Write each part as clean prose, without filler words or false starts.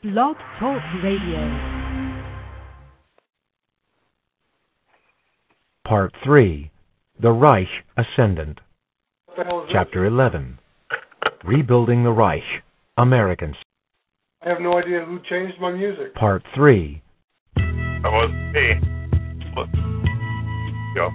Blog Talk Radio. Part 3, The Reich Ascendant. Chapter 11, Rebuilding the Reich, Americans. I have no idea who changed my music. Part 3. That was me. Go.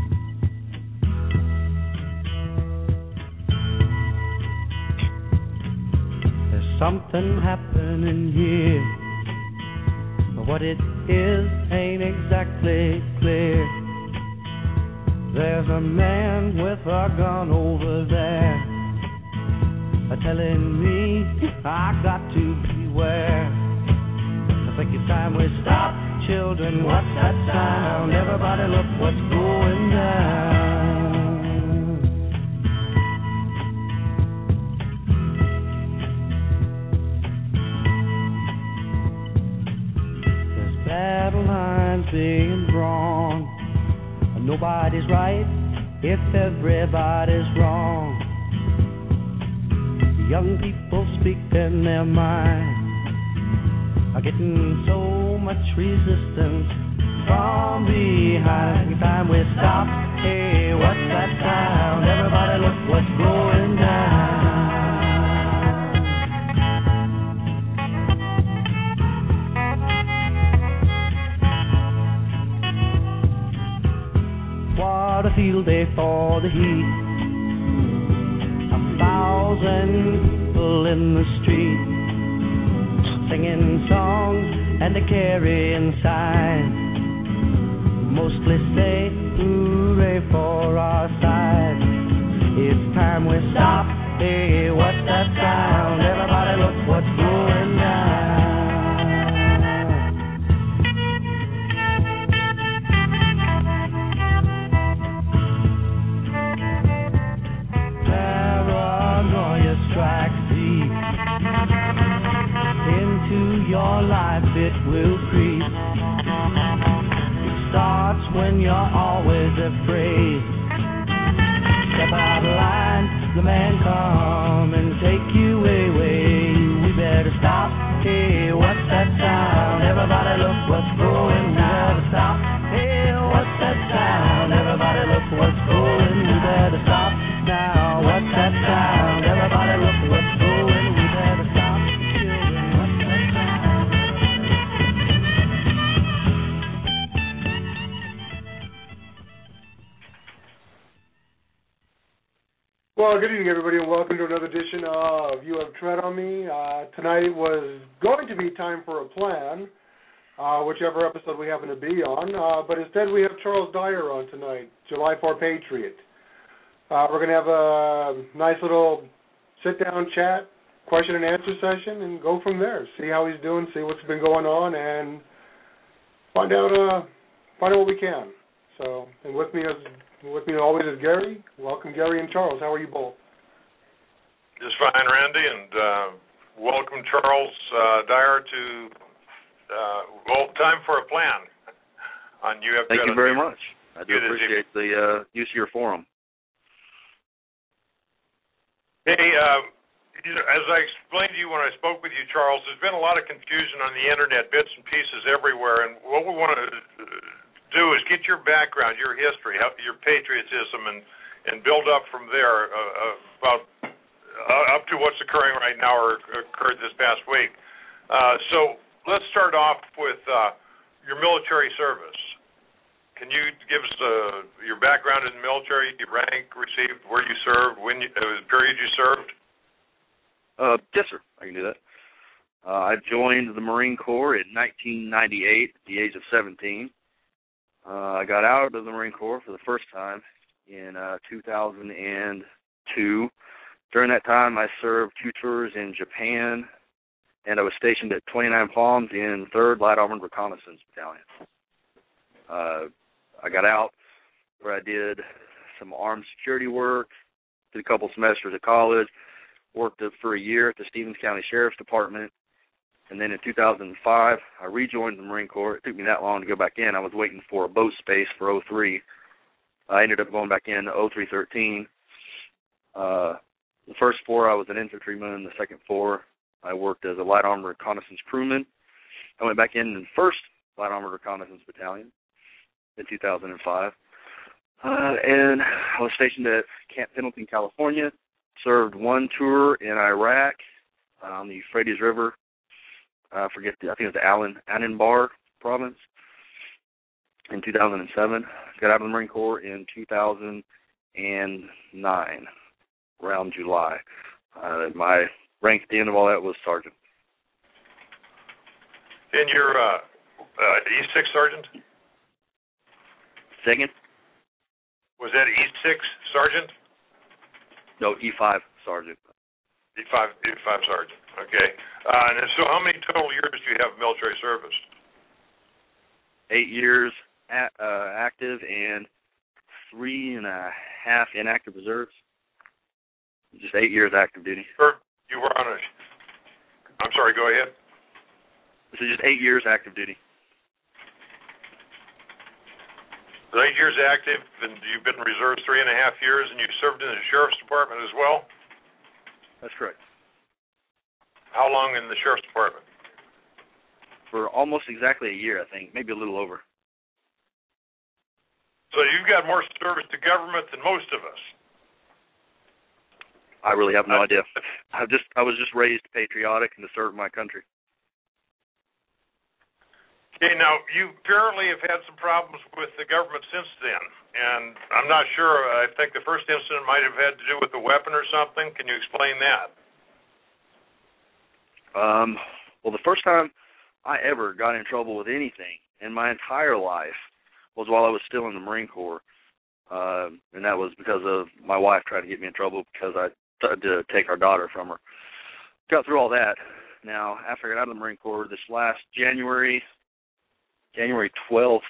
There's something happening here, but what it is ain't exactly clear. There's a man with a gun over there, telling me I got to beware. I think it's time we stop, children. What's that sound? Everybody look what's going down. There's battle lines being drawn. Nobody's right if everybody's wrong. Young people speaking their mind are getting so much resistance from behind. It's time we stop. Hey, what's that sound? Everybody look what's going down. What a field day for the heat. 1,000 people in the street, singing songs and a carrying sign. Mostly say hooray for our side. It's time we stop. Hey, what's that sound? Everybody look what's going down. Strikes deep into your life, it will creep. It starts when you're always afraid. Step out of line, the man come and take you away. We better stop. Hey, what's that sound? Everybody look what's going. We better stop. Hey, what's that sound? Everybody look what's going. We better stop now. What's that sound? Everybody look what's going. We better stop. Children, what's that sound? Well, good evening, everybody, and welcome to another edition of You Have Tread on Me. Tonight was going to be Time for a Plan, whichever episode we happen to be on, but instead we have Charles Dyer on tonight, July 4 Patriot. We're going to have a nice little sit-down chat, question and answer session, and go from there. See how he's doing, see what's been going on, and find out what we can. So, and with me always is Gary. Welcome, Gary and Charles. How are you both? Just fine, Randy, and welcome Charles Dyer to Time for a Plan on UF. Thank you very much. I do appreciate the use of your forum. Hey, as I explained to you when I spoke with you, Charles, there's been a lot of confusion on the Internet, bits and pieces everywhere, and what we want to do is get your background, your history, your patriotism, and build up from there about up to what's occurring right now or occurred this past week. So let's start off with your military service. Can you give us your background in the military, your rank received, where you served, the period you served? Yes, sir. I can do that. I joined the Marine Corps in 1998 at the age of 17. I got out of the Marine Corps for the first time in 2002. During that time, I served 2 tours in Japan, and I was stationed at 29 Palms in 3rd Light Armored Reconnaissance Battalion. I got out where I did some armed security work, did a couple semesters at college, worked for a year at the Stevens County Sheriff's Department, and then in 2005, I rejoined the Marine Corps. It took me that long to go back in. I was waiting for a boat space for 03. I ended up going back in 03-13. The first 4, I was an infantryman. The second 4, I worked as a light armor reconnaissance crewman. I went back in the 1st Light Armored Reconnaissance Battalion in 2005. And I was stationed at Camp Pendleton, California. Served one tour in Iraq on the Euphrates River. I think it was the Anbar province in 2007. Got out of the Marine Corps in 2009, around July. My rank at the end of all that was sergeant. And you're E6 sergeant? Second? Was that E6 sergeant? No, E5 sergeant. E5 sergeant. Okay. And so how many total years do you have military service? 8 years active and 3.5 inactive reserves. Just 8 years active duty. You were on I'm sorry, go ahead. This is just 8 years active duty. 8 years active, and you've been in reserves 3.5 years, and you served in the Sheriff's Department as well? That's correct. How long in the Sheriff's Department? For almost exactly a year, I think, maybe a little over. So you've got more service to government than most of us. I really have no idea. I was just raised patriotic and to serve my country. Okay, now, you apparently have had some problems with the government since then, and I'm not sure. I think the first incident might have had to do with a weapon or something. Can you explain that? Well, the first time I ever got in trouble with anything in my entire life was while I was still in the Marine Corps, and that was because of my wife trying to get me in trouble because I tried to take our daughter from her. Got through all that. Now, after I got out of the Marine Corps, this last January 12th,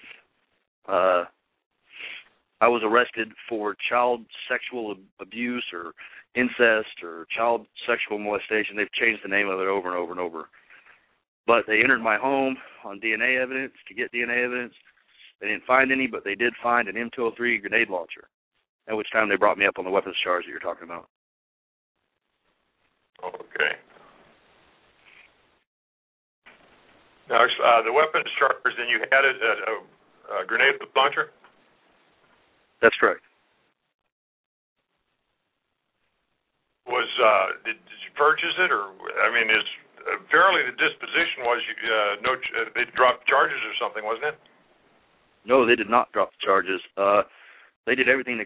I was arrested for child sexual abuse or incest or child sexual molestation. They've changed the name of it over and over and over. But they entered my home on DNA evidence to get DNA evidence. They didn't find any, but they did find an M203 grenade launcher, at which time they brought me up on the weapons charge that you're talking about. Okay. Now, the weapons charge, then you had a grenade launcher? That's correct. Did you purchase it, or apparently the disposition was they dropped charges or something, wasn't it? No, they did not drop the charges. They did everything the